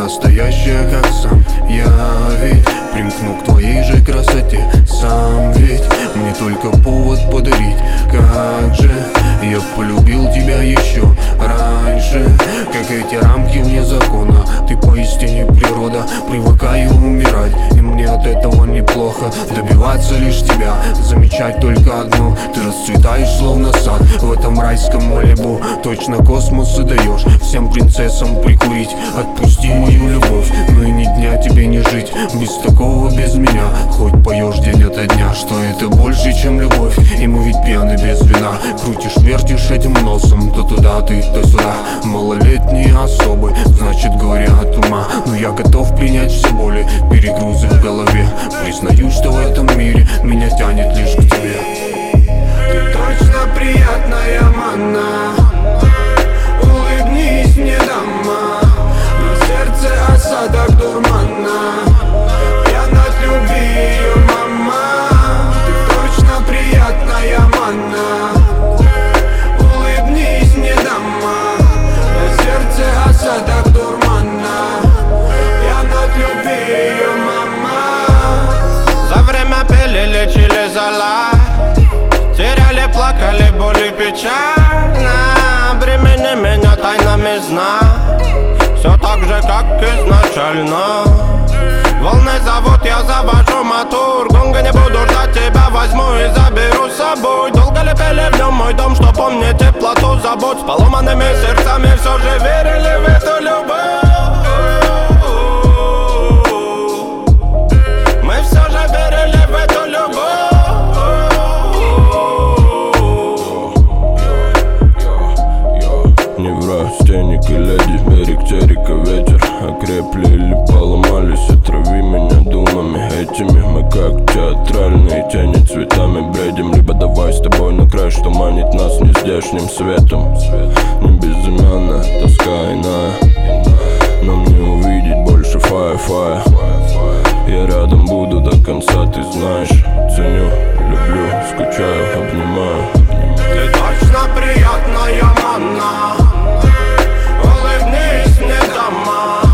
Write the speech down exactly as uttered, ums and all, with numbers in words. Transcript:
настоящая, как сам я ведь примкну к твоей же красоте сам ведь. Мне только повод подарить, как же я полюбил тебя еще раньше. Как эти рамки вне закона, ты поистине природа. Привыкаю умирать, и мне от этого неплохо. Добиваться лишь тебя, замечать только одно: ты расцветаешь словно сад в этом райском Малибу. Точно космос и даешь всем принцессам прикурить. Отпусти мою любовь, но и ни дня тебе не жить без такого, без меня. Хоть поешь день ото дня, что это больше, чем любовь. И мы ведь пьяны без вина. Крутишь, вертишь этим носом, то туда ты, то сюда. Малолетние особы, значит горе от ума. Но я готов принять все боли, перегрузы в голове. Признаю, что в этом мире меня тянет лишь к тебе. Ты точно приятная манна, улыбнись мне, дама. На сердце осадок дурмана, пьян от любви ее мама. Ты точно приятная манна, улыбнись мне, дама. На сердце осадок дурмана, пьян от любви ее мама. За время пили, лечили зала, теряли, плакали, боли, печально. Бремени меня тайнами сна, все так же, как изначально. Волны зовут, я завожу мотор. Гонга, не буду ждать тебя, возьму и заберу с собой. Долго ли пели в нем мой дом, что помнит теплоту забот. С поломанными сердцами все же верили в эту любовь. Мы все же верили в эту любовь. Неврастенник и леди, берег терека, ветер. Окрепли или поломались, отрави меня думами этими. Мы как театральные тени, цветами бредим. Либо давай с тобой на край, что манит нас нездешним светом. Не безымянная, тоска иная, нам не увидеть больше фая-фая. Я рядом буду до конца, ты знаешь. Ценю, люблю, скучаю, обнимаю. Ты точно приятная манна, улыбнись мне, дама.